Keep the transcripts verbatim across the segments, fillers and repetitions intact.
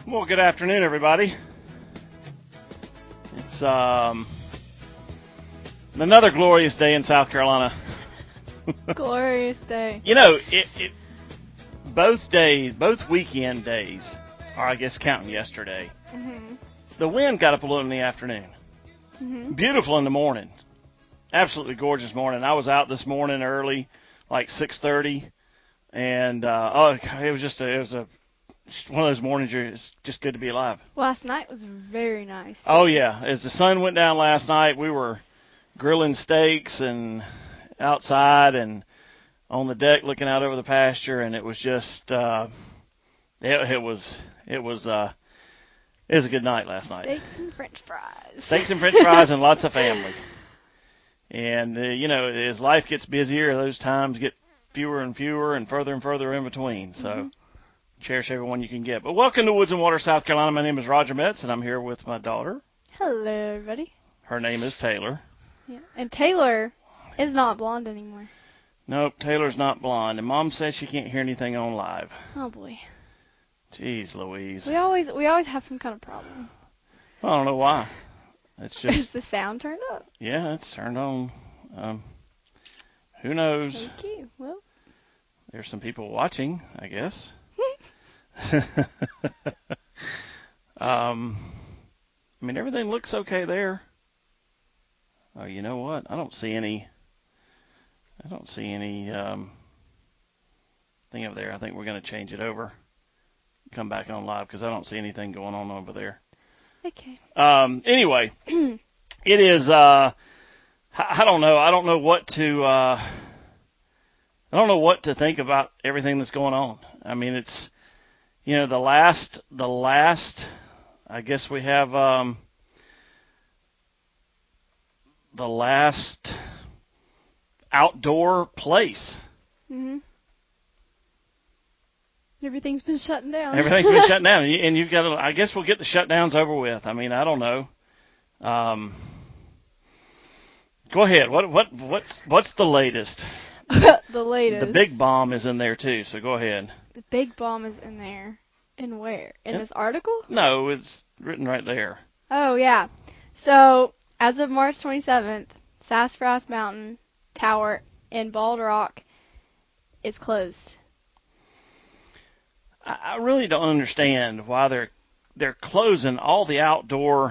Well, good afternoon, everybody. It's um, another glorious day in South Carolina. Glorious day. You know, it, it both days, both weekend days, or I guess counting yesterday, Mm-hmm. the wind got up a little in the afternoon. Mm-hmm. Beautiful in the morning. Absolutely gorgeous morning. I was out this morning early, like six thirty, and uh, oh, it was just a, it was a one of those mornings where it's just good to be alive. Last night was very nice. Oh, yeah. As the sun went down last night, we were grilling steaks and outside and on the deck looking out over the pasture, and it was just, uh, it, it was, it was, uh, it was a good night last night. Steaks and French fries. Steaks and French fries and lots of family. And, uh, you know, as life gets busier, those times get fewer and fewer and further and further in between. So. Mm-hmm. Cherish everyone you can get. But welcome to Woods and Water, South Carolina. My name is Roger Metz, and I'm here with my daughter. Hello, everybody. Her name is Taylor. Yeah, and Taylor is not blonde anymore. Nope, Taylor's not blonde, and Mom says she can't hear anything on live. Oh boy. Jeez, Louise. We always we always have some kind of problem. I don't know why. It's just is the sound turned up? Yeah, it's turned on. Um, who knows? Thank you. Well, there's some people watching, I guess. um, I mean, everything looks okay there. Oh, you know what? I don't see any. I don't see any um, thing over there. I think we're going to change it over. Come back on live because I don't see anything going on over there. Okay. Um. Anyway, it is. Uh, I, I don't know. I don't know what to. Uh, I don't know what to think about everything that's going on. I mean, it's. You know, the last, the last, I guess we have um, the last outdoor place. Mhm. Everything's been shutting down. Everything's been shut down, and you've got to. I guess we'll get the shutdowns over with. I mean, I don't know. Um, go ahead. What what what's what's the latest? The latest. The big bomb is in there too. So go ahead. The big bomb is in there. In where? In Yep. this article? No, it's written right there. Oh, yeah. So, as of March twenty-seventh, Sassafras Mountain Tower in Bald Rock is closed. I, I really don't understand why they're they're closing all the outdoor.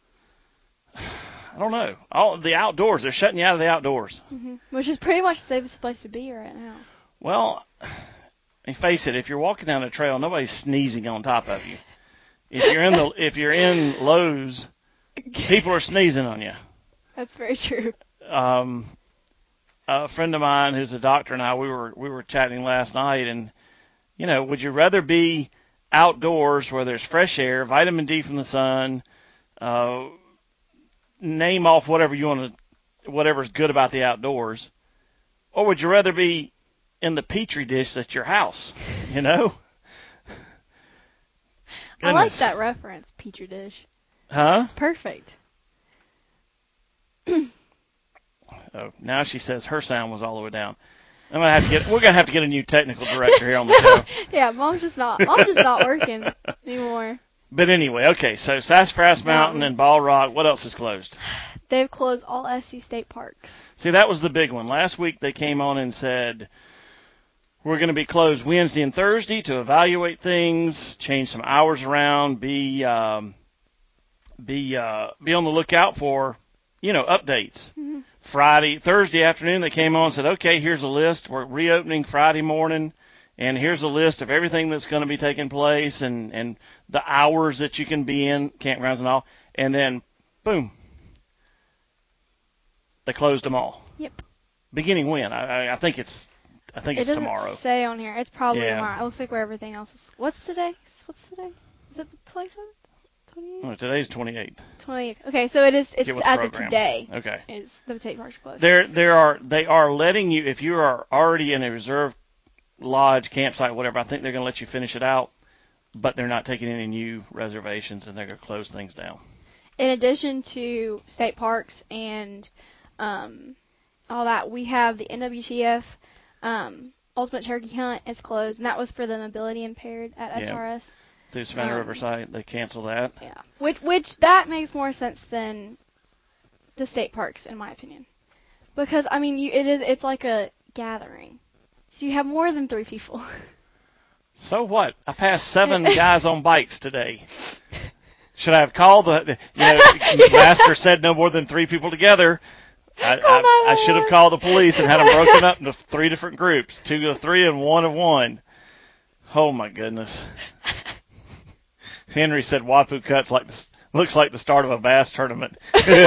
I don't know. All the outdoors. They're shutting you out of the outdoors. Mm-hmm. Which is pretty much the safest place to be right now. Well, and face it, if you're walking down a trail, nobody's sneezing on top of you. If you're in the if you're in Lowe's, people are sneezing on you. That's very true. Um, a friend of mine who's a doctor and I, we were we were chatting last night, and you know, would you rather be outdoors where there's fresh air, vitamin D from the sun, uh, name off whatever you want to, whatever's good about the outdoors, or would you rather be in the petri dish that's your house, you know? I like that reference, petri dish. Huh? It's perfect. Oh, now she says her sound was all the way down. I'm gonna have to get. We're gonna have to get a new technical director here on the show. Yeah, mom's just not. Mom's just not working anymore. But anyway, okay. So Sassafras Mountain and Bald Rock. What else is closed? They've closed all S C state parks. See, that was the big one. Last week they came on and said we're going to be closed Wednesday and Thursday to evaluate things, change some hours around, be um, be uh, be on the lookout for, you know, updates. Mm-hmm. Friday, Thursday afternoon, they came on and said, okay, here's a list. We're reopening Friday morning, and here's a list of everything that's going to be taking place and, and the hours that you can be in, campgrounds and all. And then, boom, they closed them all. Yep. Beginning when? I, I think it's I think it it's tomorrow. It doesn't say on here. It's probably yeah. tomorrow. It looks like where everything else is. What's today? What's today? Is it the twenty-seventh? twenty-eighth? Well, today's twenty-eighth. twenty-eighth. Okay, so it is. It's as of today. Okay. Is the state parks closed? There, there are. They are letting you, if you are already in a reserve lodge, campsite, whatever. I think they're going to let you finish it out, but they're not taking any new reservations, and they're going to close things down. In addition to state parks and um, all that, we have the N W T F um, Ultimate Turkey Hunt is closed, and that was for the mobility impaired at S R S. Yeah. through Savannah Um, Riverside. They canceled that. Yeah. Which which that makes more sense than the state parks, in my opinion. Because I mean, you, it is it's like a gathering, so you have more than three people. So what? I passed seven guys on bikes today. Should I have called the? You know, the master said no more than three people together. I, I, I should have called the police and had them broken up into three different groups, two of three and one of one. Oh my goodness. Henry said Wapu Cuts like the, looks like the start of a bass tournament.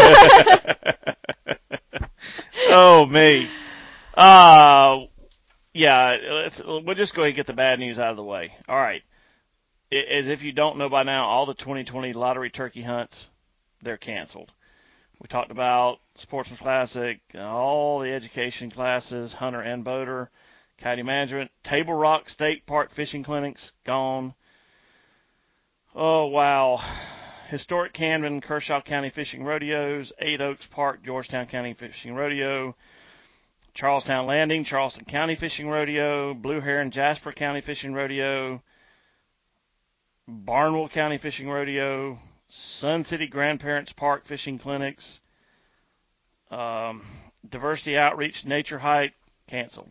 Oh me. Uh yeah, let's we'll just go ahead and get the bad news out of the way. All right. As if you don't know by now, all the twenty twenty lottery turkey hunts, they're canceled. We talked about Sportsman Classic, all the education classes, hunter and boater, coyote management, Table Rock State Park fishing clinics, gone. Oh, wow. Historic Camden, Kershaw County Fishing Rodeos, Eight Oaks Park, Georgetown County Fishing Rodeo, Charlestown Landing, Charleston County Fishing Rodeo, Blue Heron, Jasper County Fishing Rodeo, Barnwell County Fishing Rodeo, Sun City Grandparents Park Fishing Clinics, um, Diversity Outreach Nature Hike, canceled.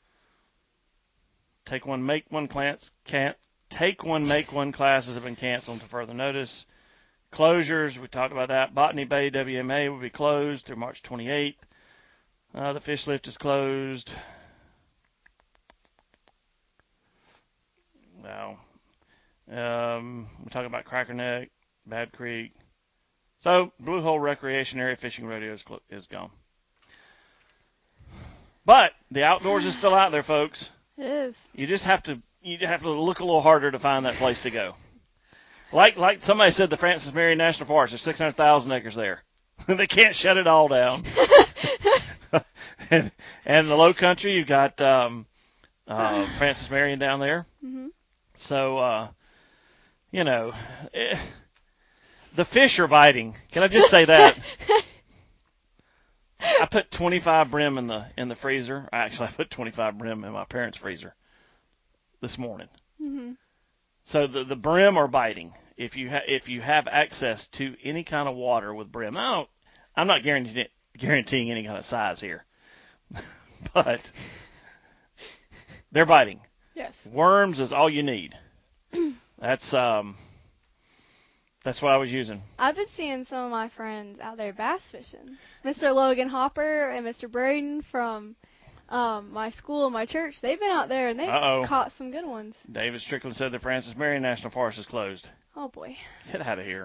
Take one, make one class, can't, take one, make one classes have been canceled until further notice. Closures, we talked about that. Botany Bay W M A will be closed through March twenty-eighth. Uh, the fish lift is closed. Now, um, we're talking about Cracker Neck, Bad Creek. So, Blue Hole Recreation Area Fishing Rodeo is, cl- is gone. But the outdoors is still out there, folks. It is. You just have to you have to look a little harder to find that place to go. Like like somebody said, the Francis Marion National Forest, there's six hundred thousand acres there. They can't shut it all down. and, and the Low Country, you've got um, uh, Francis Marion down there. Mm-hmm. So, uh, you know, eh, the fish are biting. Can I just say that? I put twenty-five brim in the in the freezer. Actually, I put twenty-five brim in my parents' freezer this morning. Mm-hmm. So the the brim are biting. If you ha- if you have access to any kind of water with brim, I don't, I'm not guaranteeing guaranteeing any kind of size here, but they're biting. Yes. Worms is all you need. That's um. That's what I was using. I've been seeing some of my friends out there bass fishing. Mister Logan Hopper and Mister Braden from um, my school and my church, they've been out there and they've Uh-oh. caught some good ones. David Strickland said the Francis Marion National Forest is closed. Oh, boy. Get out of here.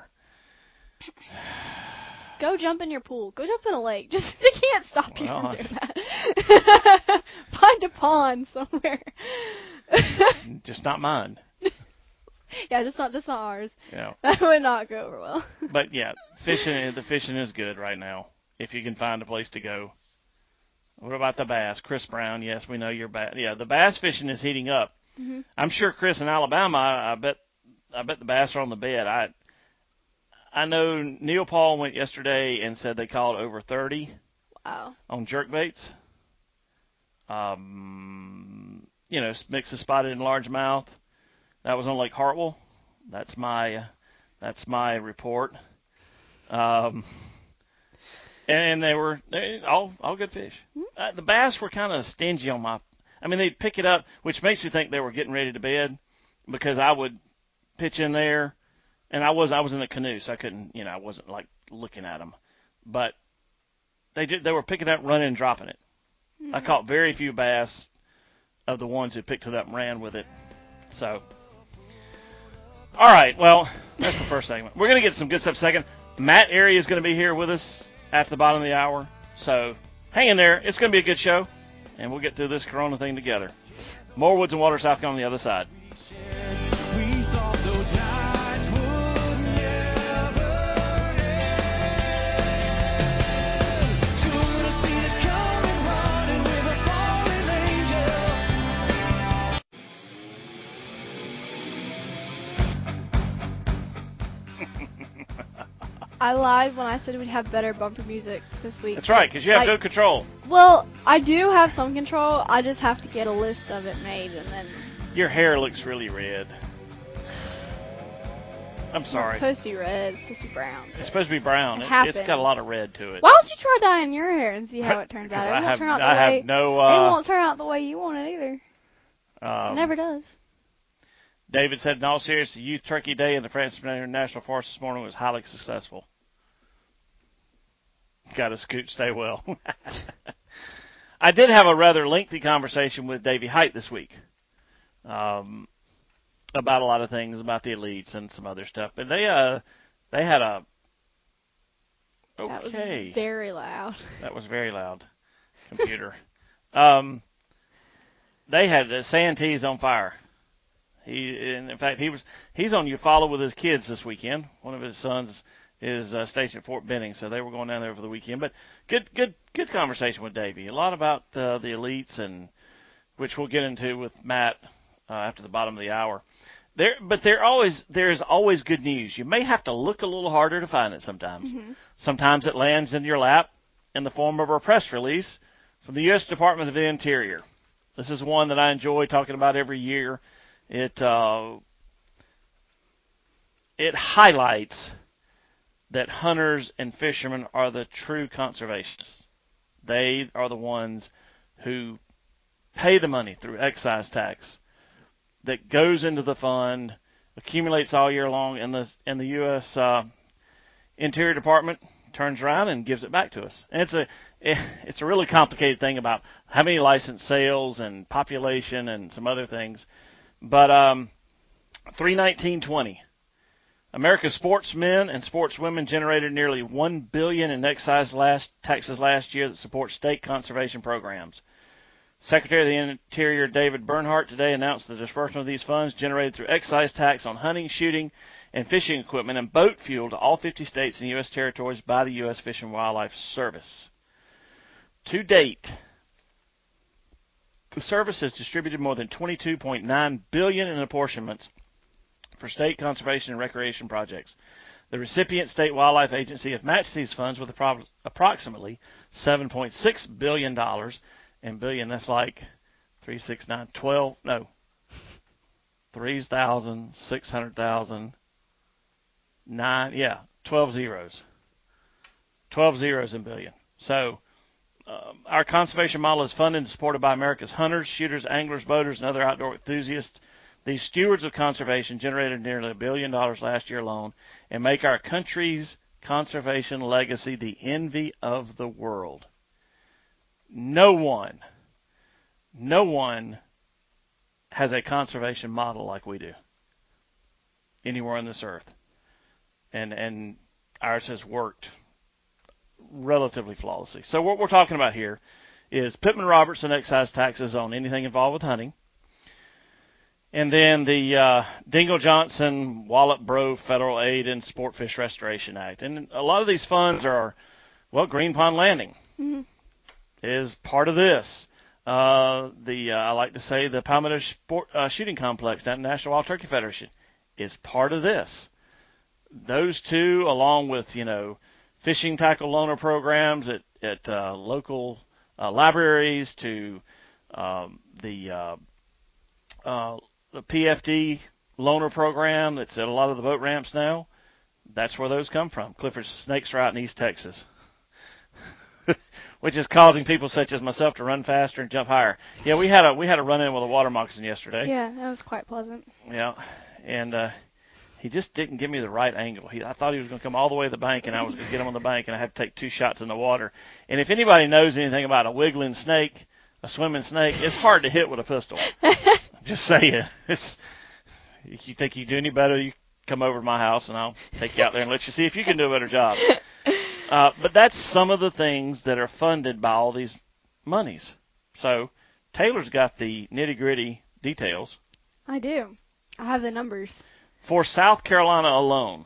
Go jump in your pool. Go jump in a lake. Just they can't stop you Well, from doing that. Find a pond somewhere. Just not mine. Yeah, just not just not ours. Yeah. That would not go over well. But yeah, fishing the fishing is good right now if you can find a place to go. What about the bass? Chris Brown, yes, we know you're bass. Yeah, the bass fishing is heating up. Mm-hmm. I'm sure Chris in Alabama, I, I bet I bet the bass are on the bed. I I know Neil Paul went yesterday and said they caught over thirty. Wow. On jerkbaits. Um, you know, mix of spotted and largemouth. That was on Lake Hartwell. That's my uh, that's my report. Um, and they were they, all all good fish. Mm-hmm. Uh, the bass were kind of stingy on my. I mean, they'd pick it up, which makes me think they were getting ready to bed, because I would pitch in there, and I was I was in the canoe, so I couldn't, you know, I wasn't like looking at them, but they did they were picking up, running, and dropping it. Mm-hmm. I caught very few bass of the ones who picked it up and ran with it. So. All right, well, that's the first segment. We're going to get some good stuff second. Matt Airy is going to be here with us at the bottom of the hour. So hang in there. It's going to be a good show, and we'll get through this Corona thing together. More Woods and Water South on the other side. I lied when I said we'd have better bumper music this week. That's right, because you have like, good control. Well, I do have some control. I just have to get a list of it made, and then... Your hair looks really red. I'm It's not sorry. supposed to be red. It's supposed to be brown. It's supposed to be brown. It It, it's got a happens. lot of red to it. Why don't you try dyeing your hair and see how it turns out? It I won't have, turn out the I way have no. it Uh, won't turn out the way you want it either. um, It never does. David said, in all seriousness, the Youth Turkey Day in the Francis National Forest this morning was highly successful. Got to scoot, stay well. I did have a rather lengthy conversation with Davey Height this week um, about a lot of things, about the elites and some other stuff. And they uh they had a okay. That was very loud. That was very loud. Computer. um, they had the Santee's on fire. He, and in fact, he was he's on Eufaula with his kids this weekend. One of his sons is uh, stationed at Fort Benning, so they were going down there for the weekend. But good, good, good conversation with Davey. A lot about uh, the elites, and which we'll get into with Matt uh, after the bottom of the hour. There, but there always there is always good news. You may have to look a little harder to find it sometimes. Mm-hmm. Sometimes it lands in your lap in the form of a press release from the U S Department of the Interior. This is one that I enjoy talking about every year. It uh, it highlights that hunters and fishermen are the true conservationists. They are the ones who pay the money through excise tax that goes into the fund, accumulates all year long, and the and the U S Uh, Interior Department turns around and gives it back to us. And it's a it's a really complicated thing about how many licensed sales and population and some other things. But um, three nineteen twenty. America's sportsmen and sportswomen generated nearly one billion dollars in excise last, taxes last year that support state conservation programs. Secretary of the Interior David Bernhardt today announced the disbursement of these funds generated through excise tax on hunting, shooting, and fishing equipment and boat fuel to all fifty states and U S territories by the U S Fish and Wildlife Service. To date, the service has distributed more than twenty-two point nine billion dollars in apportionments for state conservation and recreation projects. The recipient state wildlife agency have matched these funds with approximately seven point six billion dollars. And billion, that's like three, six, nine, twelve, no, three thousand, six hundred thousand, nine, yeah, twelve zeros. twelve zeros in billion. So um, our conservation model is funded and supported by America's hunters, shooters, anglers, boaters, and other outdoor enthusiasts. These stewards of conservation generated nearly a billion dollars last year alone and make our country's conservation legacy the envy of the world. No one, no one has a conservation model like we do anywhere on this earth. And and ours has worked relatively flawlessly. So what we're talking about here is Pittman Robertson excise taxes on anything involved with hunting. And then the uh, Dingle Johnson Wallop Bro Federal Aid and Sportfish Restoration Act. And a lot of these funds are, well, Green Pond Landing. Mm-hmm. Is part of this. Uh, the uh, I like to say the Palmetto Sport, uh, Shooting Complex down at the National Wild Turkey Federation is part of this. Those two, along with you know fishing tackle loaner programs at at uh, local uh, libraries, to um, the uh, uh, the P F D loaner program that's at a lot of the boat ramps now. That's where those come from. Clifford Snakes Route in East Texas. Which is causing people such as myself to run faster and jump higher. Yeah, we had a we had a run in with a water moccasin yesterday. Yeah, that was quite pleasant. Yeah, and uh, he just didn't give me the right angle. He, I thought he was going to come all the way to the bank, and I was going to get him on the bank, and I had to take two shots in the water. And if anybody knows anything about a wiggling snake, a swimming snake, it's hard to hit with a pistol. Just saying. It's, if you think you do any better, you come over to my house, and I'll take you out there and let you see if you can do a better job. Uh, but that's some of the things that are funded by all these monies. So Taylor's got the nitty-gritty details. I do. I have the numbers. For South Carolina alone,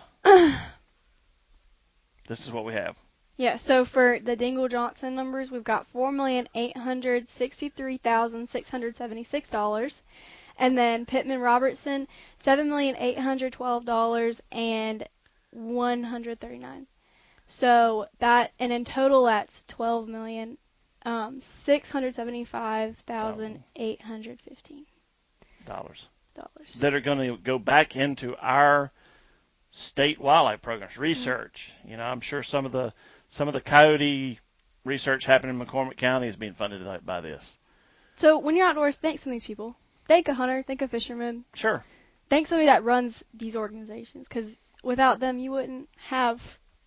this is what we have. Yeah, so for the Dingle Johnson numbers, we've got four million eight hundred sixty-three thousand six hundred seventy-six dollars. And then Pittman Robertson, seven million eight hundred twelve thousand one hundred thirty-nine dollars. So that, and in total, that's twelve million um, six hundred seventy-five thousand eight hundred fifteen dollars. Dollars That are going to go back into our state wildlife programs, research. Mm-hmm. You know, I'm sure some of the some of the coyote research happening in McCormick County is being funded by this. So when you're outdoors, thank some of these people. Thank a hunter. Thank a fisherman. Sure. Thank somebody that runs these organizations, because without them, you wouldn't have.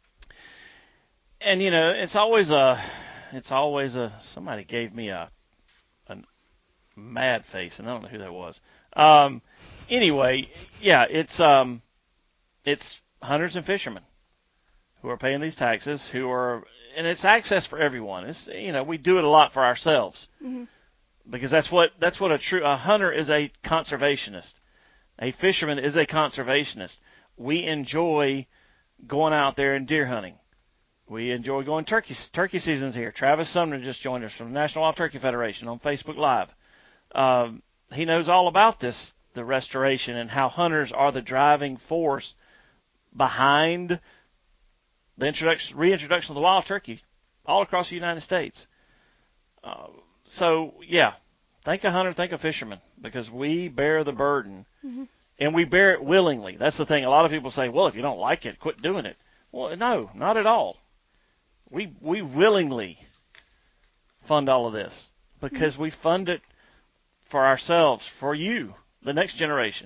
And you know, it's always a, it's always a. Somebody gave me a, a mad face, and I don't know who that was. Um, anyway, yeah, it's um, it's hunters and fishermen who are paying these taxes, who are, and it's access for everyone. It's, you know, we do it a lot for ourselves, mm-hmm. because that's what that's what a true a hunter is, a conservationist. A fisherman is a conservationist. We enjoy going out there and deer hunting. We enjoy going turkey turkey season's here. Travis Sumner just joined us from the National Wild Turkey Federation on Facebook Live. Um, he knows all about this, the restoration, and how hunters are the driving force behind the introduction, reintroduction of the wild turkey all across the United States. Uh, so, yeah, thank a hunter, thank a fisherman, because we bear the burden, mm-hmm. and we bear it willingly. That's the thing. A lot of people say, well, if you don't like it, quit doing it. Well, no, not at all. We we willingly fund all of this because mm-hmm. we fund it for ourselves, for you, the next generation.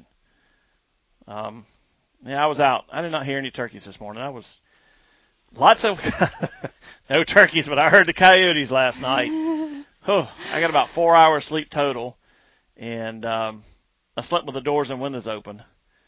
Um, yeah, I was out. I did not hear any turkeys this morning. I was lots of no turkeys, but I heard the coyotes last night. Oh, I got about four hours sleep total, and um, I slept with the doors and windows open.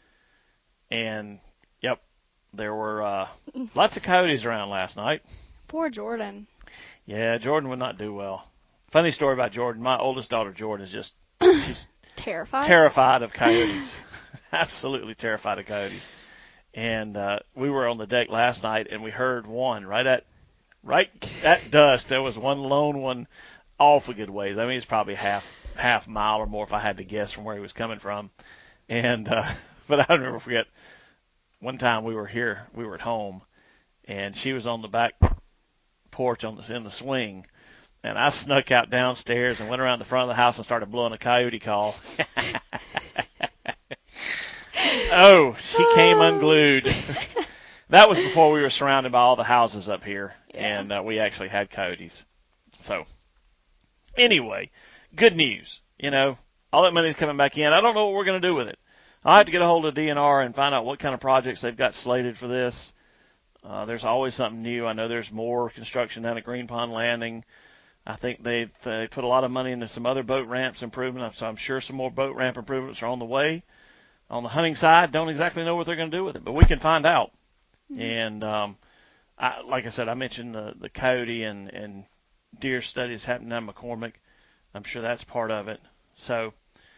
And yep, there were uh, lots of coyotes around last night. Poor Jordan. Yeah, Jordan would not do well. Funny story about Jordan. My oldest daughter, Jordan, is just she's terrified. Terrified of coyotes. Absolutely terrified of coyotes. And uh, we were on the deck last night, and we heard one right at right at dusk. There was one lone one, awful good ways. I mean, it's probably half half mile or more if I had to guess from where he was coming from. And uh, but I never forget one time we were here, we were at home, and she was on the back porch on the in the swing, and I snuck out downstairs and went around the front of the house and started blowing a coyote call. Oh, she came unglued. That was before we were surrounded by all the houses up here, yeah. and uh, we actually had coyotes. So, anyway, good news. You know, all that money's coming back in. I don't know what we're going to do with it. I'll have to get a hold of D N R and find out what kind of projects they've got slated for this. Uh, there's always something new. I know there's more construction down at Green Pond Landing. I think they've they put a lot of money into some other boat ramps improvement, so I'm sure some more boat ramp improvements are on the way. On the hunting side, don't exactly know what they're going to do with it, but we can find out. Mm-hmm. And um, I, like I said, I mentioned the, the coyote and, and deer studies happening down McCormick. I'm sure that's part of it. So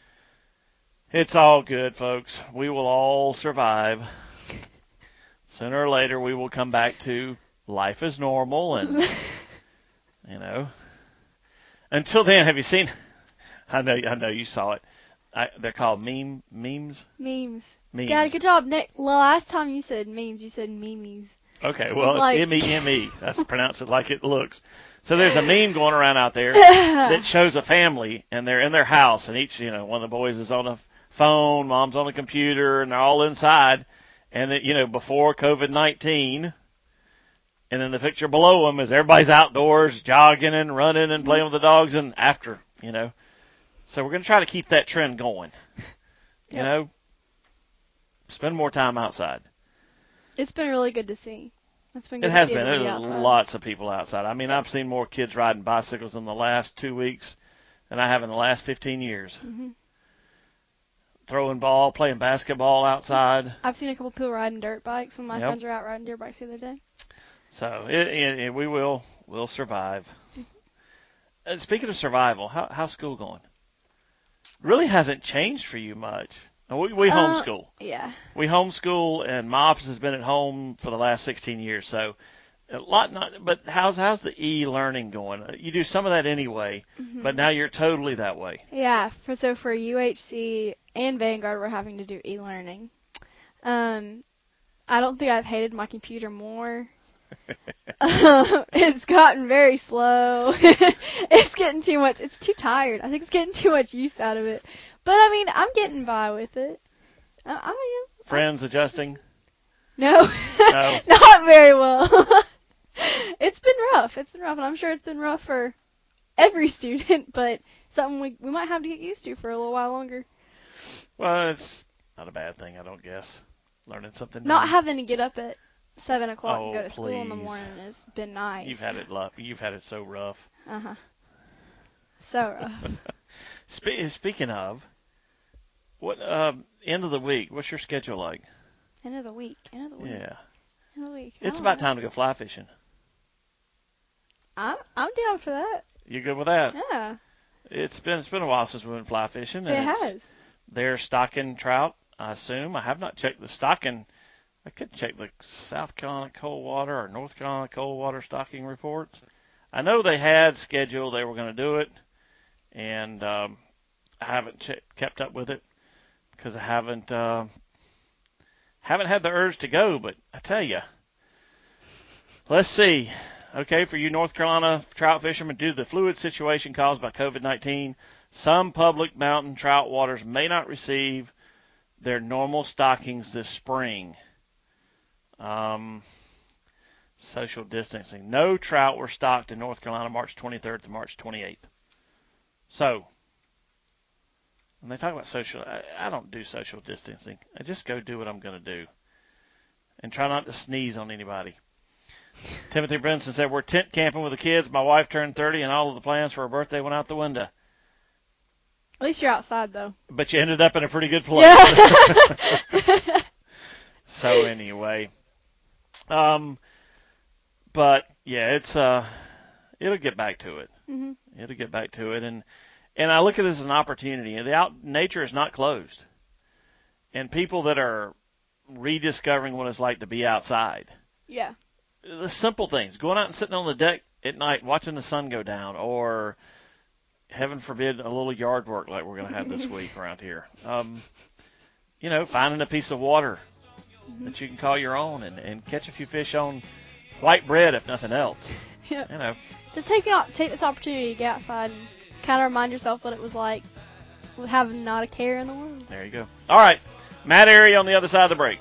it's all good, folks. We will all survive. Sooner or later, we will come back to life as normal, and you know. Until then, have you seen? I know, I know you saw it. I, they're called meme memes. Memes. Memes. Yeah, good job, Nick. Well, last time you said memes, you said memes. Okay, well, like... it's M E M E. That's pronounce it like it looks. So there's a meme going around out there that shows a family, and they're in their house, and each, you know, one of the boys is on a phone, mom's on the computer, and they're all inside. And, that, you know, before COVID nineteen, and then the picture below them is everybody's outdoors jogging and running and playing with the dogs, and after, you know. So we're going to try to keep that trend going. You yep. know, spend more time outside. It's been really good to see. It's been good it to has see been. There's outside. Lots of people outside. I mean, yep. I've seen more kids riding bicycles in the last two weeks than I have in the last fifteen years. Mm-hmm. Throwing ball, playing basketball outside. I've seen a couple people riding dirt bikes. Some of my yep. friends are out riding dirt bikes the other day. So it, it, it, we will we'll survive. Mm-hmm. And speaking of survival, how, how's school going? Really hasn't changed for you much. We, we uh, homeschool. Yeah. We homeschool, and my office has been at home for the last sixteen years. So a lot not. But how's how's the e-learning going? You do some of that anyway, mm-hmm. but now you're totally that way. Yeah. For so for U H C and Vanguard, we're having to do e-learning. Um, I don't think I've hated my computer more. um, it's gotten very slow. It's getting too much. It's too tired. I think it's getting too much use out of it. But I mean, I'm getting by with it. I, I am. Friends adjusting. No, No. not very well. It's been rough. It's been rough, and I'm sure it's been rough for every student, but something we we might have to get used to for a little while longer. Well, it's not a bad thing, I don't guess. Learning something Not new. having to get up at seven o'clock and Oh, go to school in the please. morning has been nice. You've had it rough. You've had it so rough. Uh huh. So rough. Spe- speaking of, what um, end of the week? What's your schedule like? End of the week. End of the week. Yeah, End of the week. I it's don't about know. time to go fly fishing. I'm I'm down for that. You good with that? Yeah. It's been it's been a while since we went fly fishing. And It it's, has. They're stocking trout, I assume. I have not checked the stocking. I could check the South Carolina cold water or North Carolina cold water stocking reports. I know they had scheduled they were going to do it, and um, I haven't che- kept up with it because I haven't uh, haven't had the urge to go. But I tell you, let's see. Okay, for you North Carolina trout fishermen, due to the fluid situation caused by COVID nineteen, some public mountain trout waters may not receive their normal stockings this spring. Um, social distancing. No trout were stocked in North Carolina March twenty-third to March twenty-eighth. So, when they talk about social, I, I don't do social distancing. I just go do what I'm going to do and try not to sneeze on anybody. Timothy Brinson said, we're tent camping with the kids. My wife turned thirty, and all of the plans for her birthday went out the window. At least you're outside, though. But you ended up in a pretty good place. Yeah. So anyway, um, but yeah, it's uh, it'll get back to it. Mhm. It'll get back to it, and and I look at this as an opportunity. The out nature is not closed, and people that are rediscovering what it's like to be outside. Yeah. The simple things, going out and sitting on the deck at night watching the sun go down, or heaven forbid a little yard work like we're going to have this week around here. Um, you know, finding a piece of water Mm-hmm. that you can call your own and, and catch a few fish on white bread if nothing else. Yeah. You know, Just take out, take this opportunity to get outside and kind of remind yourself what it was like with having not a care in the world. there you go. All right, Matt Airy on the other side of the break.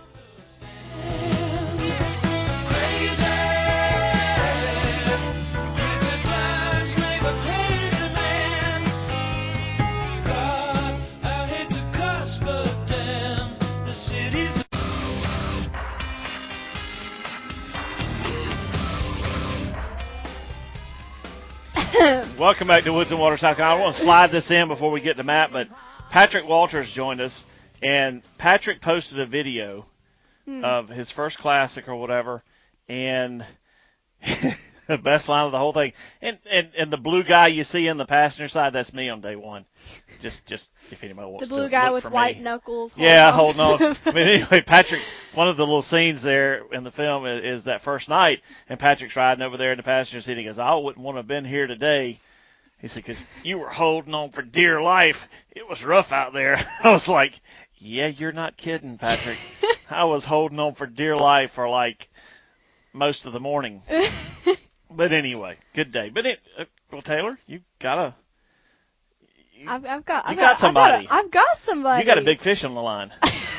Welcome back to Woods and Water, South Carolina. I want to slide this in before we get to Matt, but Patrick Walters joined us, and Patrick posted a video Hmm. of his first classic or whatever, and the best line of the whole thing. And, and and the blue guy you see in the passenger side, that's me on day one. Just just if anybody wants The to blue guy look with for white me. knuckles. Yeah, holding holding on. on. I mean, anyway, Patrick, one of the little scenes there in the film is, is that first night, and Patrick's riding over there in the passenger seat. He goes, I wouldn't want to have been here today. He said, because you were holding on for dear life. It was rough out there. I was like, yeah, you're not kidding, Patrick. I was holding on for dear life for like most of the morning. But anyway, good day. But it, uh, well, Taylor, you got a, you, I've, I've got. you I've got somebody. I've got, a, I've got somebody. You got a big fish on the line.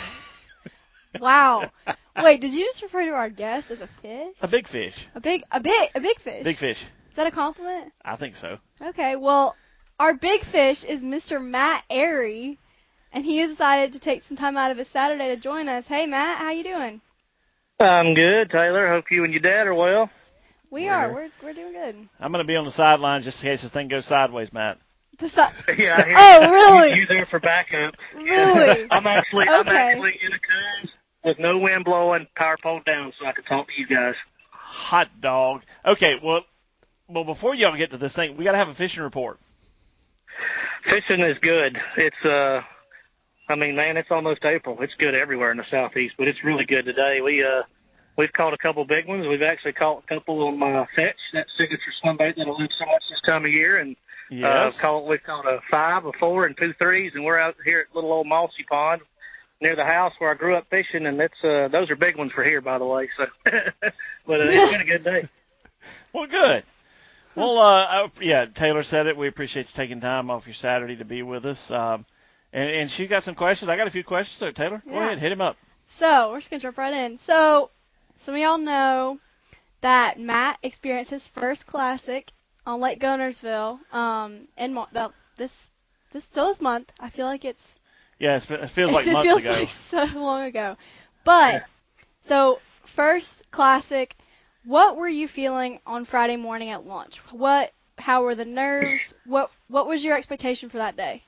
Wow. Wait, did you just refer to our guest as a fish? A big fish. A big, a big, a big fish. Big fish. Is that a compliment? I think so. Okay. Well, our big fish is Mister Matt Airy, and he has decided to take some time out of his Saturday to join us. Hey, Matt, how you doing? I'm good, Taylor. Hope you and your dad are well. We We're are. here. We're we're doing good. I'm going to be on the sidelines just in case this thing goes sideways, Matt. The si- Yeah, I hear Oh, really? you, you there for backup. Really? I'm actually I'm Okay. actually in a cove with no wind blowing, power pole down, so I can talk to you guys. Hot dog. Okay, well, well, before y'all get to this thing, we got to have a fishing report. Fishing is good. It's uh, I mean, man, it's almost April. It's good everywhere in the southeast, but it's really good today. We uh, we've caught a couple big ones. We've actually caught a couple on my fetch, that signature swim bait that I love so much this time of year, and Yes. uh, caught we've caught a five, a four, and two threes, and we're out here at little old Mossy Pond near the house where I grew up fishing, and it's uh, those are big ones for here, by the way. So, but uh, it's been a good day. Well, good. Well, uh, I, yeah, Taylor said it. We appreciate you taking time off your Saturday to be with us. Um, and, and she got some questions. I got a few questions. So, Taylor, go Yeah. ahead, hit him up. So we're just gonna jump right in. So some of y'all know that Matt experienced his first classic on Lake Gunnersville um, in Mo- the, this this still this month. I feel like it's Yeah, it's been, it feels like it months feels ago. like so long ago. But so first classic, what were you feeling on Friday morning at lunch? What how were the nerves? What what was your expectation for that day?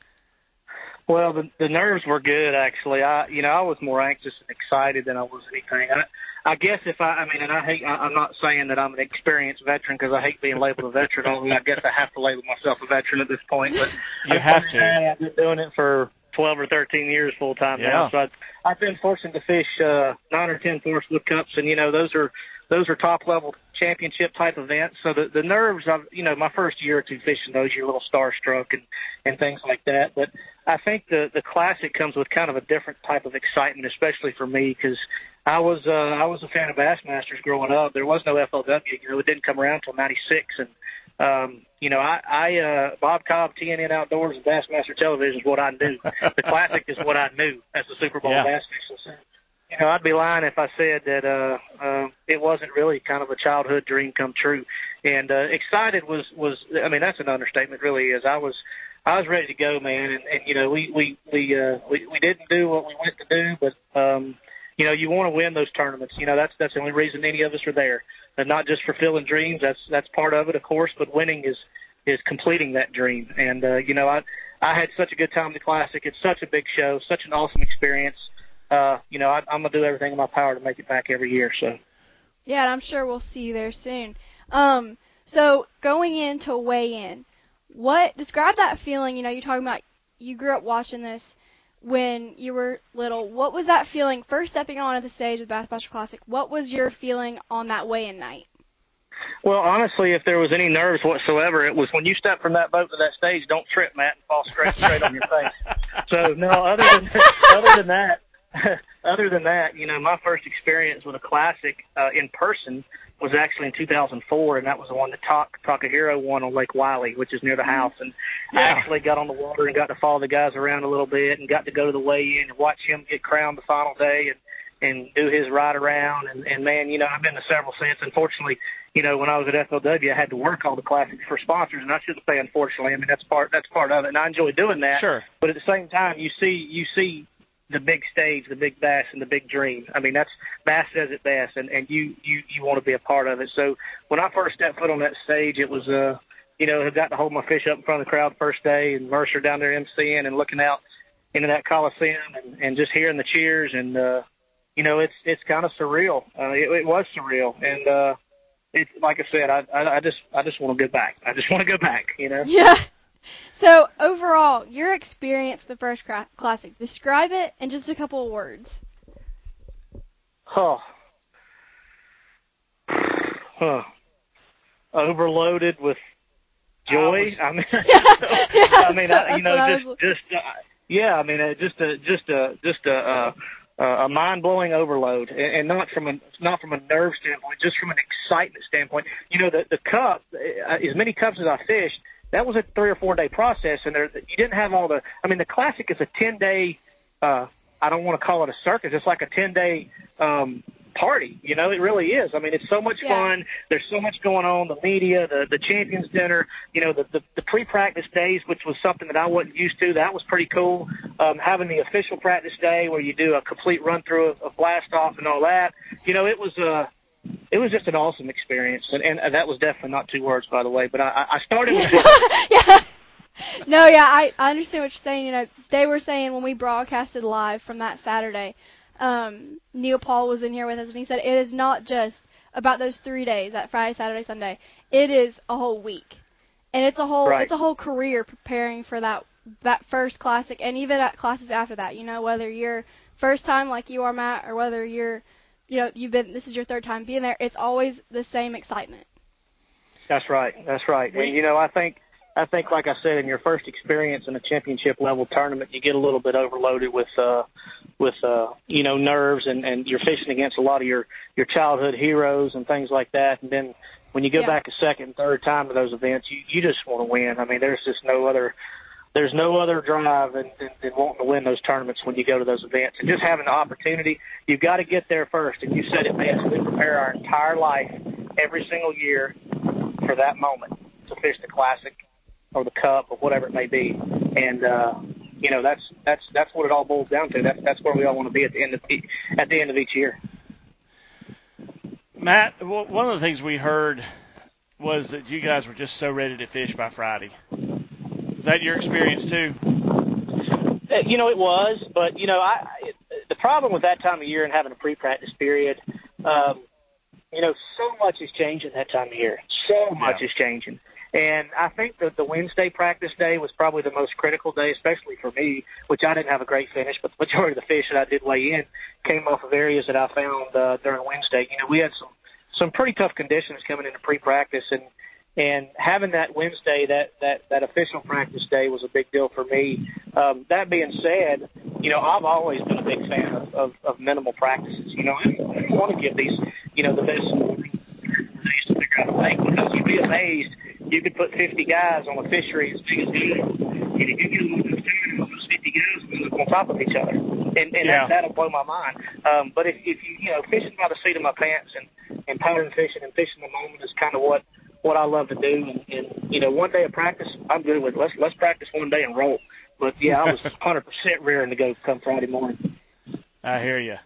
Well, the the nerves were good actually. I you know I was more anxious and excited than I was anything. I, I guess if I I mean, and I hate I, I'm not saying that I'm an experienced veteran because I hate being labeled a veteran. Although I guess I have to label myself a veteran at this point. But You have to. I've been doing it for twelve or thirteen years full time Yeah. now. So I've, I've been fortunate to fish uh, nine or ten Forest Wood Cups, and you know those are those are top level championship type events. So the the nerves, I've you know my first year or two fishing those, you're a little starstruck and and things like that. But I think the the classic comes with kind of a different type of excitement, especially for me because I was uh, I was a fan of Bassmasters growing up. There was no F L W, you know, it didn't come around until ninety-six, and um, you know, I, I uh, Bob Cobb, T N N Outdoors, and Bassmaster Television is what I knew. The classic is what I knew as a Super Bowl Yeah. bass fisher. So, you know, I'd be lying if I said that uh, uh, it wasn't really kind of a childhood dream come true. And uh, excited was was I mean that's an understatement, really is. I was I was ready to go, man. And, and you know, we we we, uh, we we didn't do what we went to do, but um, you know, you want to win those tournaments. You know, that's that's the only reason any of us are there. And not just fulfilling dreams. That's that's part of it, of course. But winning is is completing that dream. And uh, you know, I I had such a good time at the Classic. It's such a big show, such an awesome experience. Uh, you know, I, I'm gonna do everything in my power to make it back every year. So. Yeah, and I'm sure we'll see you there soon. Um, so going into weigh-in, what describe that feeling? You know, you're talking about you grew up watching this when you were little. What was that feeling first stepping onto the stage of the Bassmaster Classic? What was your feeling on that weigh-in night? Well, honestly, if there was any nerves whatsoever, it was when you step from that boat to that stage. Don't trip, Matt, and fall straight straight on your face. So no, other than other than that, other than that, you know, my first experience with a Classic uh, in person was actually in two thousand four, and that was the one that Tak- Takahiro won on Lake Wiley, which is near the house. And Yeah. I actually got on the water and got to follow the guys around a little bit and got to go to the weigh-in and watch him get crowned the final day and, and do his ride around. And, and, man, you know, I've been to several since. Unfortunately, you know, when I was at F L W, I had to work all the Classics for sponsors, and I shouldn't say unfortunately. I mean, that's part that's part of it, and I enjoy doing that. Sure. But at the same time, you see you see the big stage, the big bass, and the big dream. I mean, that's Bass says it best, and, and you, you, you want to be a part of it. So when I first stepped foot on that stage, it was, uh, you know, I got to hold my fish up in front of the crowd first day, and Mercer down there emceeing and looking out into that Coliseum and, and just hearing the cheers. And, uh, you know, it's it's kind of surreal. Uh, it, it was surreal. And, uh, it's like I said, I, I, I just I just want to go back. I just want to go back, you know? Yeah. So overall, your experience with the first cra- Classic, describe it in just a couple of words. Oh. Huh. Overloaded with joy. I, was, I mean, yeah, I mean, I, you know, I just, was... just, uh, yeah. I mean, uh, just a, just a, just a, uh, a mind-blowing overload, and, and not from a, not from a nerve standpoint, just from an excitement standpoint. You know, the the cup, uh, as many cups as I fished, that was a three or four day process, and there, you didn't have all the. I mean, the Classic is a ten day. Uh, I don't want to call it a circus. It's like a ten day. Um, party, you know, it really is. I mean, it's so much yeah. fun. There's so much going on. The media, the the champions dinner, you know, the the, the pre-practice days, which was something that I wasn't used to. That was pretty cool. Um, having the official practice day where you do a complete run through of, of blast off and all that. You know, it was uh it was just an awesome experience, and and that was definitely not two words, by the way. But I I started with yeah. No, yeah, I I understand what you're saying. You know, they were saying when we broadcasted live from that Saturday. Um, Neil Paul was in here with us, and he said it is not just about those three days, that Friday, Saturday, Sunday. It is a whole week, and it's a whole right. it's a whole career preparing for that that first Classic, and even at classes after that. You know, whether you're first time like you are, Matt, or whether you're, you know, you've been this is your third time being there. It's always the same excitement. That's right. That's right. And you know, I think. I think, like I said, in your first experience in a championship level tournament, you get a little bit overloaded with, uh, with, uh, you know, nerves, and, and you're fishing against a lot of your, your childhood heroes and things like that. And then when you go yeah. back a second and third time to those events, you, you just want to win. I mean, there's just no other, there's no other drive than, than, than wanting to win those tournaments when you go to those events. And just having the opportunity, you've got to get there first. And you said it best. We prepare our entire life every single year for that moment to fish the Classic or the Cup or whatever it may be. And, uh, you know, that's that's that's what it all boils down to. That's that's where we all want to be at the end of the, at the end of each year. Matt, one of the things we heard was that you guys were just so ready to fish by Friday. Is that your experience too? You know, it was, but, you know, I, the problem with that time of year and having a pre-practice period, um, you know, so much is changing that time of year. So much Yeah. is changing. And I think that the Wednesday practice day was probably the most critical day, especially for me, which I didn't have a great finish, but the majority of the fish that I did weigh in came off of areas that I found uh, during Wednesday. You know, we had some, some pretty tough conditions coming into pre-practice, and And having that Wednesday, that, that, that official practice day was a big deal for me. Um, that being said, you know, I've always been a big fan of, of, of minimal practices. You know, I don't want to give these, you know, the best days to figure out a lake, because you'd be amazed. You could put fifty guys on a fishery as big as Gale. And if you get them on this time, those fifty guys will look on top of each other. And, and Yeah. that, that'll blow my mind. Um, but if, if you, you know, fishing by the seat of my pants and, and pattern fishing and fishing the moment is kind of what, what I love to do. And, and, you know, one day of practice, I'm good with. Let's, let's practice one day and roll. But, yeah, I was one hundred percent rearing to go come Friday morning. I hear you.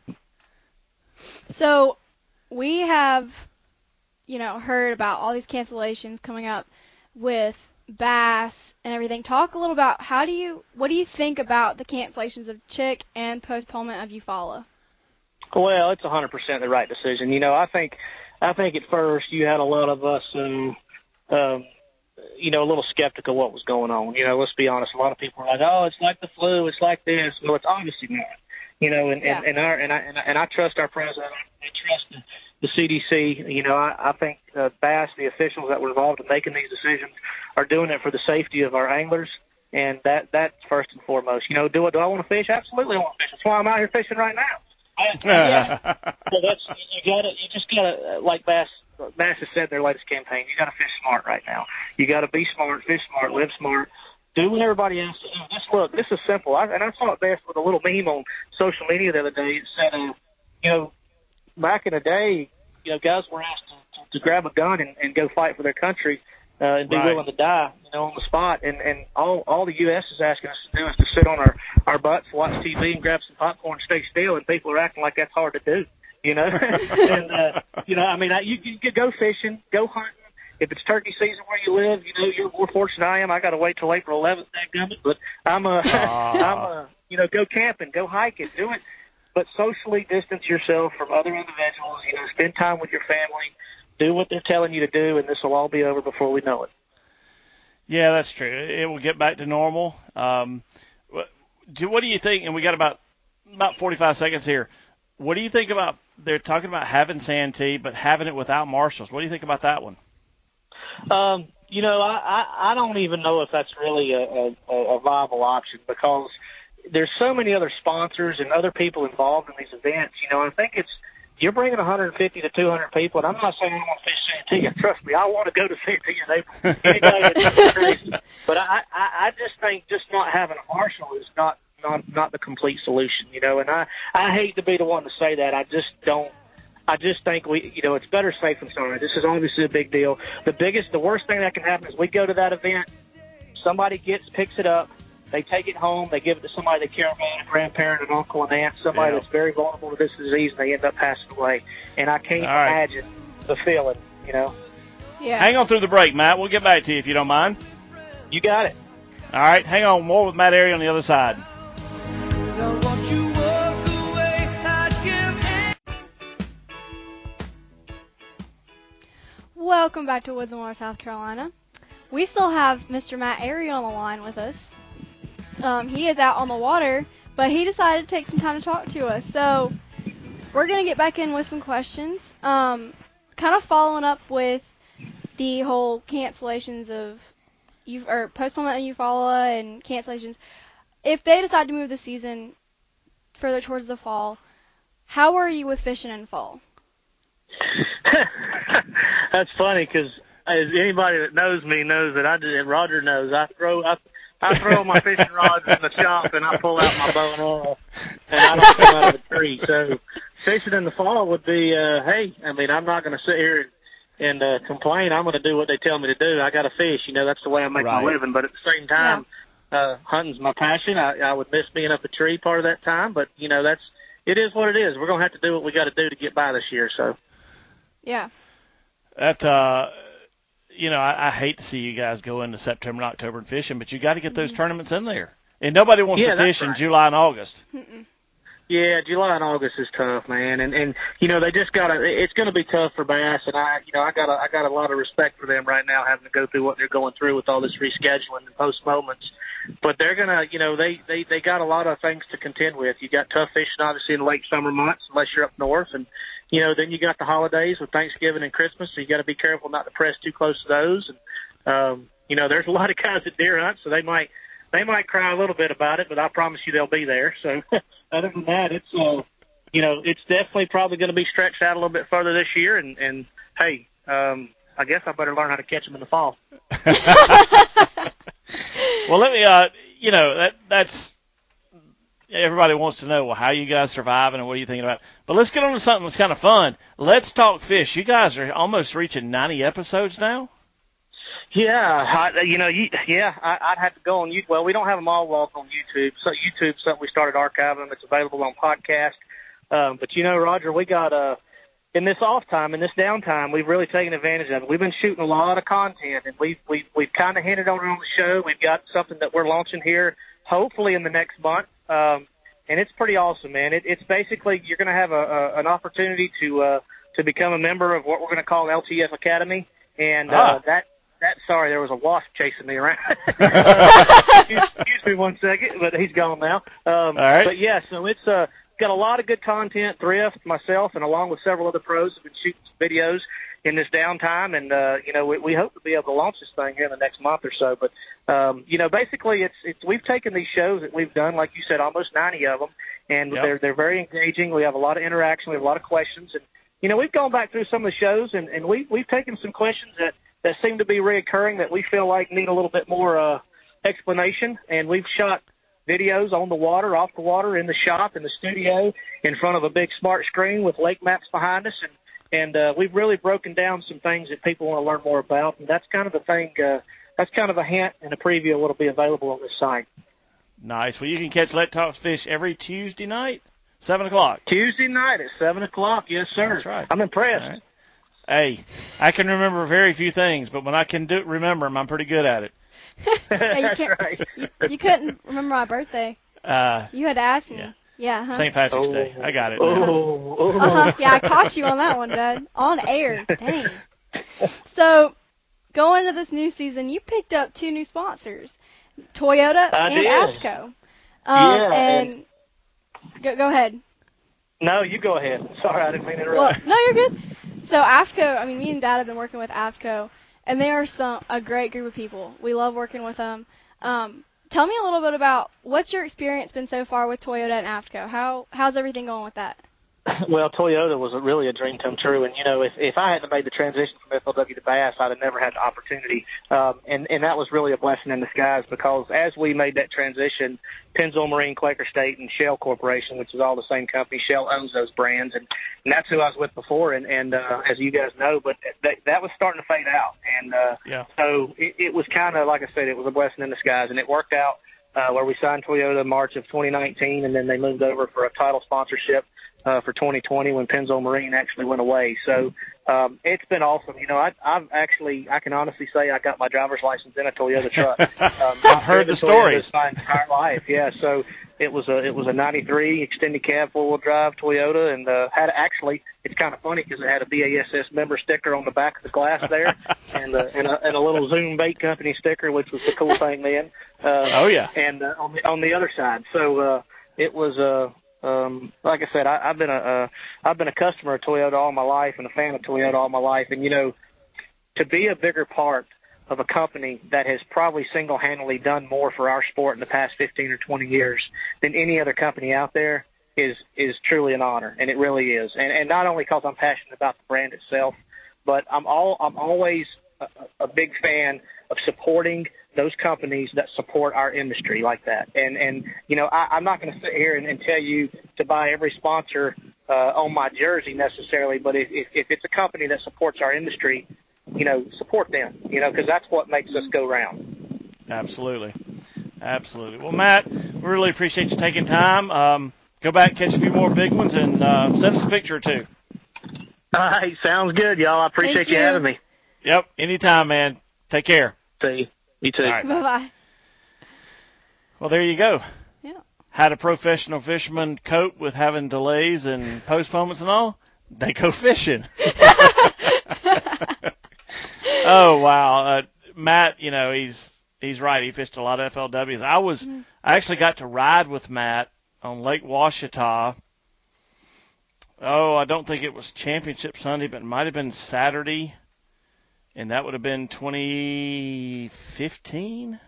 So we have, you know, heard about all these cancellations coming up with bass and everything. Talk a little about how do you, what do you think about the cancellations of Chick and postponement of Eufaula? Well, it's one hundred percent the right decision. You know, I think, I think at first you had a lot of us, um, um, you know, a little skeptical what was going on. You know, let's be honest. A lot of people were like, "Oh, it's like the flu. It's like this." Well, it's obviously not. You know, and, Yeah. and, and our and I, and I and I trust our president. I trust the, the C D C. You know, I, I think uh, Bass, the officials that were involved in making these decisions, are doing it for the safety of our anglers, and that that's first and foremost. You know, do I do I want to fish? Absolutely, I want to fish. That's why I'm out here fishing right now. Yeah. So that's you gotta you just gotta like Bass Bass has said in their latest campaign, you gotta fish smart right now. You gotta be smart, fish smart, live smart, do what everybody else to do. Just look, this is simple. I, and I saw it best with a little meme on social media the other day. It said, uh, you know, back in the day, you know, guys were asked to, to, to grab a gun and, and go fight for their country uh, and be Right. willing to die, you know, on the spot. And, and all all the U S is asking us to do is to sit on our, our butts, watch T V, and grab some popcorn, stay still, and people are acting like that's hard to do, you know. and, uh, you know, I mean, I, you, you could go fishing, go hunting. If it's turkey season where you live, you know, you're more fortunate I am. I got to wait till April eleventh, that gummit, but I'm a, I'm a, you know, go camping, go hiking, do it. But socially distance yourself from other individuals, you know, spend time with your family, do what they're telling you to do, and this will all be over before we know it. Yeah, that's true. It will get back to normal. Um, what, do, what do you think? And we got about about forty-five seconds here. What do you think about, they're talking about having Santee, but having it without marshals. What do you think about that one? Um, you know, I, I, I don't even know if that's really a, a, a viable option, because there's so many other sponsors and other people involved in these events. You know, I think it's, you're bringing one hundred fifty to two hundred people, and I'm not saying I want to fish Santee. Trust me, I want to go to Santee in April. Anybody that's crazy. But I, I, I just think just not having a marshal is not, not, not the complete solution, you know, and I, I hate to be the one to say that. I just don't. I just think we, you know, it's better safe than sorry. This is obviously a big deal. The biggest, the worst thing that can happen is we go to that event, somebody gets, picks it up, they take it home, they give it to somebody they care about, a grandparent, an uncle, an aunt, somebody Yeah. that's very vulnerable to this disease, and they end up passing away. And I can't All right. imagine the feeling, you know. Yeah. Hang on through the break, Matt. We'll get back to you if you don't mind. You got it. All right, hang on. More with Matt Arey on the other side. Now won't you walk away? I'd give Welcome back to Woods and Water, South Carolina. We still have Mister Matt Arey on the line with us. Um, he is out on the water, but he decided to take some time to talk to us. So we're going to get back in with some questions, um, kind of following up with the whole cancellations of, you or postponement of Eufaula and cancellations. If they decide to move the season further towards the fall, how are you with fishing in fall? That's funny, because as anybody that knows me knows that I did, Roger knows, I throw I I throw my fishing rods in the shop and I pull out my bow and arrow, and I don't come out of the tree. So fishing in the fall would be, uh, hey, I mean, I'm not going to sit here and, and uh, complain. I'm going to do what they tell me to do. I got to fish. You know, that's the way I make Right. my living. But at the same time, uh, hunting's my passion. I, I would miss being up a tree part of that time, but you know, that's it is what it is. We're going to have to do what we got to do to get by this year. So. Yeah. That, uh, you know, I, I hate to see you guys go into September and October and fishing, but you got to get those Mhm. tournaments in there. And nobody wants Yeah, to that's fish in right. July and August. Mm-mm. Yeah, July and August is tough, man, and and you know they just gotta. It's going to be tough for bass, and I, you know, I got a, I got a lot of respect for them right now, having to go through what they're going through with all this rescheduling and postponements. But they're gonna, you know, they they they got a lot of things to contend with. You got tough fishing, obviously, in the late summer months, unless you're up north, and you know, then you got the holidays with Thanksgiving and Christmas, so you got to be careful not to press too close to those. And um, you know, there's a lot of guys that deer hunt, so they might they might cry a little bit about it, but I promise you they'll be there. So other than that, it's uh, you know, it's definitely probably going to be stretched out a little bit further this year. And, and hey, um, I guess I better learn how to catch them in the fall. Well, let me, uh, you know, that that's everybody wants to know, well, how you guys surviving and what are you thinking about? But let's get on to something that's kind of fun. Let's talk fish. You guys are almost reaching ninety episodes now. Yeah, I, you know, you, yeah, I, I'd have to go on YouTube. Well, we don't have them all up on YouTube. So YouTube's something we started archiving. It's available on podcast. Um, but you know, Roger, we got uh, in this off time, in this downtime, we've really taken advantage of it. We've been shooting a lot of content, and we've we've we've kind of hinted on it on the show. We've got something that we're launching here, hopefully in the next month. Um, and it's pretty awesome, man. It, it's basically you're going to have a, a an opportunity to uh, to become a member of what we're going to call L T F Academy, and uh, Ah. that. That sorry, there was a wasp chasing me around. excuse, excuse me one second, but he's gone now. Um, All right. But yeah, so it's uh, got a lot of good content. Thrift, myself, and along with several other pros have been shooting some videos in this downtime, and uh, you know we, we hope to be able to launch this thing here in the next month or so. But um, you know, basically, it's it's we've taken these shows that we've done, like you said, almost ninety of them, and Yep. they're they're very engaging. We have a lot of interaction. We have a lot of questions, and you know, we've gone back through some of the shows, and, and we we've taken some questions that. that seem to be reoccurring that we feel like need a little bit more uh, explanation. And we've shot videos on the water, off the water, in the shop, in the studio, in front of a big smart screen with lake maps behind us. And, and uh, we've really broken down some things that people want to learn more about. And that's kind of the thing, uh, that's kind of a hint and a preview of what will be available on this site. Nice. Well, you can catch Let Talk Fish every Tuesday night, seven o'clock. Tuesday night at seven o'clock. Yes, sir. That's right. I'm impressed. All right. Hey, I can remember very few things, but when I can do remember them, I'm pretty good at it. Yeah, you, That's can't, right. you, you couldn't remember my birthday. Uh, You had to ask me. Yeah. Yeah, huh? Saint Patrick's Oh. Day. I got it. now. Oh, oh. Uh-huh. Yeah, I caught you on that one, Dad. On air. Dang. So, going into this new season, you picked up two new sponsors, Toyota I and did. AFCO. Um, Yeah, and, and- go, go ahead. No, you go ahead. Sorry, I didn't mean to Well, interrupt. no, you're good. So AFCO, I mean, me and Dad have been working with AFCO, and they are some a great group of people. We love working with them. Um, tell me a little bit about what's your experience been so far with Toyota and AFCO. How how's everything going with that? Well, Toyota was a, really a dream come true, and you know, if if I hadn't made the transition from F L W to Bass, I'd have never had the opportunity, um, and and that was really a blessing in disguise because as we made that transition, Pennzoil Marine, Quaker State, and Shell Corporation, which is all the same company, Shell owns those brands, and, and that's who I was with before, and and uh, as you guys know, but that that was starting to fade out, and uh, Yeah. so it, it was kind of like I said, it was a blessing in disguise, and it worked out uh, where we signed Toyota in March of twenty nineteen, and then they moved over for a title sponsorship. Uh, for twenty twenty when Pennzoil Marine actually went away. So um, it's been awesome. You know, I, I've actually, I can honestly say I got my driver's license in a Toyota truck. Um, I've heard the stories. My entire life, yeah. So it was a it was a ninety-three extended cab four wheel drive Toyota, and uh, had actually it's kind of funny because it had a B A S S member sticker on the back of the glass there, and uh, and, a, and a little Zoom Bait Company sticker, which was the cool thing then. Uh, Oh, yeah. And uh, on the on the other side, so uh, it was uh, um, like I said, I, I've been a uh, I've been a customer of Toyota all my life and a fan of Toyota all my life, and you know, to be a bigger part of a company that has probably single-handedly done more for our sport in the past fifteen or twenty years than any other company out there is is truly an honor, and it really is. And, and not only because I'm passionate about the brand itself, but I'm all I'm always a, a big fan of supporting those companies that support our industry like that. And, and you know, I, I'm not going to sit here and, and tell you to buy every sponsor uh, on my jersey necessarily, but if, if, if it's a company that supports our industry, you know, support them, you know, because that's what makes us go round. Absolutely. Absolutely. Well, Matt, we really appreciate you taking time. Um, go back, catch a few more big ones, and uh, send us a picture or two. All right, sounds good, y'all. I appreciate Thank you. you. having me. Yep, anytime, man. Take care. See you. You too. All right. Bye-bye. Well, there you go. Yeah. How do professional fishermen cope with having delays and postponements and all? They go fishing. Oh, wow. Uh, Matt, you know, he's he's right. He fished a lot of F L Ws. I was Mhm. I actually got to ride with Matt on Lake Washita. Oh, I don't think it was Championship Sunday, but it might have been Saturday, and that would have been twenty fifteen.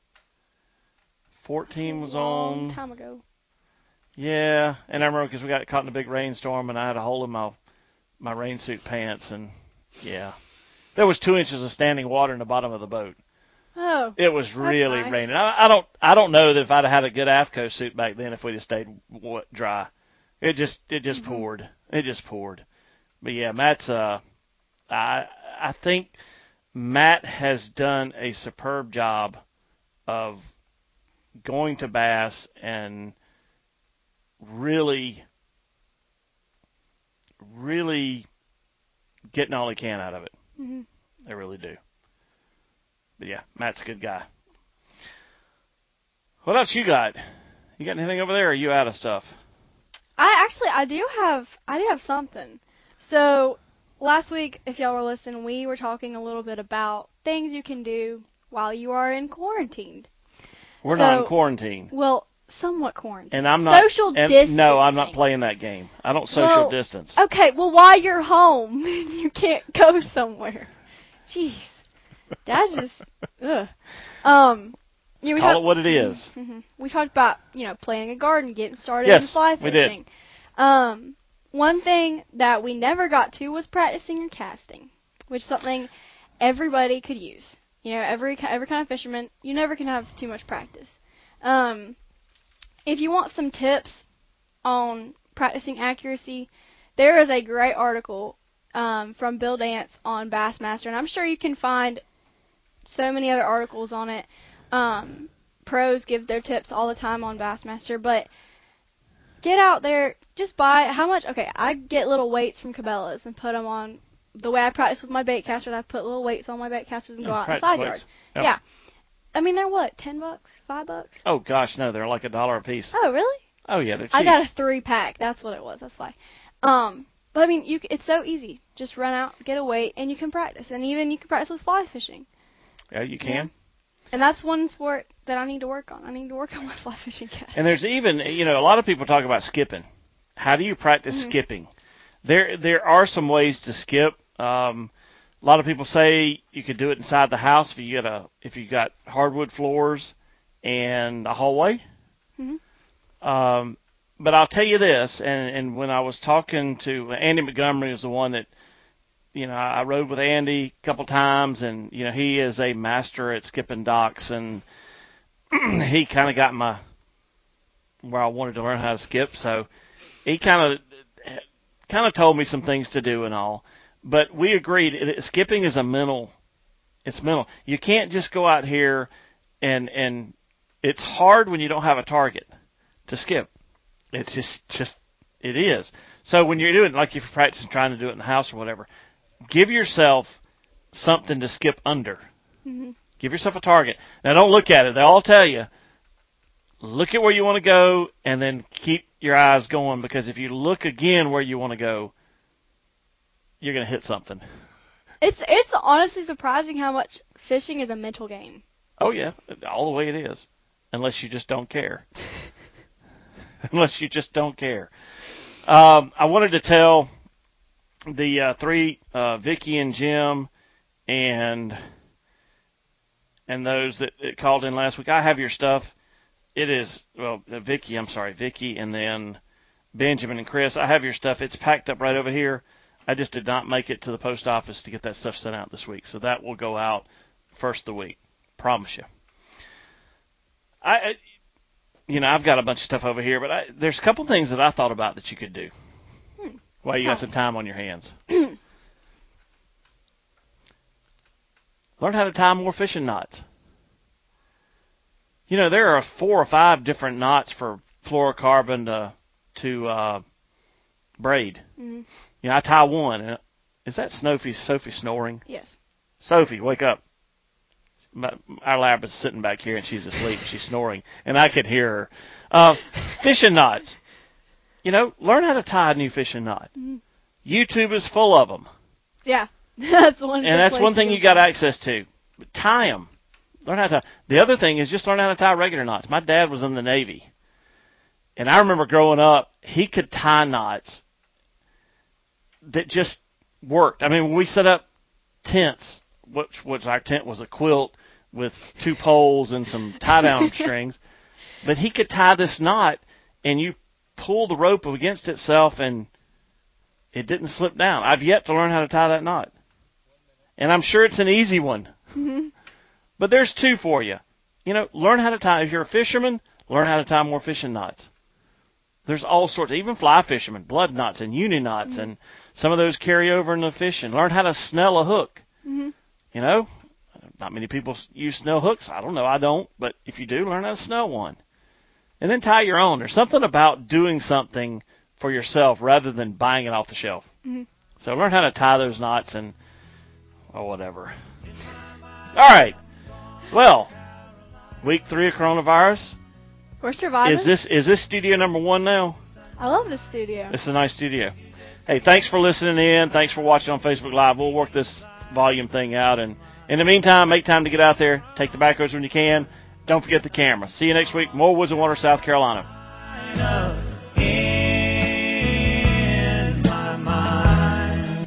fourteen was Long on. time ago. Yeah, and I remember because we got caught in a big rainstorm, and I had a hole in my my rain suit pants, and yeah, there was two inches of standing water in the bottom of the boat. Oh. It was really nice. raining. I, I don't I don't know that if I'd have had a good AFCO suit back then, if we'd have stayed w- dry. It just it just Mhm. poured. It just poured. But yeah, Matt's uh, I I think Matt has done a superb job of going to bass and really, really getting all he can out of it. Mhm. They really do. But yeah, Matt's a good guy. What else you got? You got anything over there, or are you out of stuff? I actually I do have I do have something. So last week, if y'all were listening, we were talking a little bit about things you can do while you are in quarantine. We're not in So- quarantine. Well, somewhat quarantine. And I'm not. Social and, distancing. No, I'm not playing that game. I don't social Well, distance. Okay, well while you're home, you can't go somewhere. Jeez, that's just ugh. Um, yeah, we Call talked- it what it is. Mhm. We talked about, you know, planting a garden, getting started Yes, in fly we did. fishing. Um, one thing that we never got to was practicing your casting, which is something everybody could use. You know, every ki- every kind of fisherman, you never can have too much practice. Um, if you want some tips on practicing accuracy, there is a great article um, from Bill Dance on Bassmaster, and I'm sure you can find so many other articles on it. Um, pros give their tips all the time on Bassmaster, but get out there, just buy, how much, okay, I get little weights from Cabela's and put them on, the way I practice with my bait casters, I put little weights on my bait casters and go Yeah, out in the practice side weights. yard. Yep. Yeah. I mean, they're what, ten bucks, five bucks? Oh gosh, no, they're like a dollar a piece. Oh, really? Oh yeah, they're cheap. I got a three pack, that's what it was, that's why. Um, but I mean, you, c- it's so easy. Just run out, get a weight, and you can practice. And even you can practice with fly fishing. Yeah, you can. And that's one sport that I need to work on. I need to work on my fly fishing casting. And there's even, you know, a lot of people talk about skipping. How do you practice Mhm. skipping? There, there are some ways to skip. Um, a lot of people say you could do it inside the house if you got a, if you got hardwood floors and a hallway. Mhm. Um, but I'll tell you this, and, and when I was talking to Andy Montgomery, is the one that, you know, I rode with Andy a couple times, and you know, he is a master at skipping docks, and he kind of got my where I wanted to learn how to skip. So he kind of kind of told me some things to do and all. But we agreed it, skipping is a mental. It's mental. You can't just go out here and and it's hard when you don't have a target to skip. It's just just it is. So when you're doing, like if you're practicing trying to do it in the house or whatever, give yourself something to skip under. Mhm. Give yourself a target. Now don't look at it. They all tell you, look at where you want to go and then keep your eyes going, because if you look again where you want to go, you're going to hit something. It's it's honestly surprising how much fishing is a mental game. Oh yeah, all the way it is. Unless you just don't care. Unless you just don't care. Um, I wanted to tell the uh, three, uh, Vicky and Jim, and and those that, that called in last week. I have your stuff. It is, well, uh, Vicky, I'm sorry, Vicky, and then Benjamin and Chris. I have your stuff. It's packed up right over here. I just did not make it to the post office to get that stuff sent out this week, so that will go out first of the week. Promise you. I, I you know, I've got a bunch of stuff over here, but I, there's a couple things that I thought about that you could do Hmm. while you Tell got some me. time on your hands. Learn how to tie more fishing knots. You know, there are four or five different knots for fluorocarbon to, to uh, braid. Mm-hmm. You know, I tie one. And is that Sophie, Sophie snoring? Yes. Sophie, wake up. My, our lab is sitting back here, and she's asleep. She's snoring, and I could hear her. Uh, fishing knots. You know, learn how to tie a new fishing knot. Mhm. YouTube is full of them, Yeah. That's one. and good that's place one to thing go you got find. access to. Tie them. Learn how to tie. The other thing is just learn how to tie regular knots. My dad was in the Navy, and I remember growing up, he could tie knots that just worked. I mean, when we set up tents, which, which our tent was a quilt with two poles and some tie-down strings, but he could tie this knot, and you pull the rope against itself, and it didn't slip down. I've yet to learn how to tie that knot, and I'm sure it's an easy one. Mhm. But there's two for you. You know, learn how to tie. If you're a fisherman, learn how to tie more fishing knots. There's all sorts, even fly fishermen, blood knots and uni knots, Mhm. and some of those carry over into fishing. Learn how to snell a hook. Mhm. You know, not many people use snell hooks. I don't know, I don't. But if you do, learn how to snell one. And then tie your own. There's something about doing something for yourself rather than buying it off the shelf. Mhm. So learn how to tie those knots and, or whatever. All right. Well, week three of coronavirus. We're surviving. Is this is this studio number one now? I love this studio. It's a nice studio. Hey, thanks for listening in. Thanks for watching on Facebook Live. We'll work this volume thing out. And in the meantime, make time to get out there. Take the back roads when you can. Don't forget the camera. See you next week. More Woods and Water, South Carolina.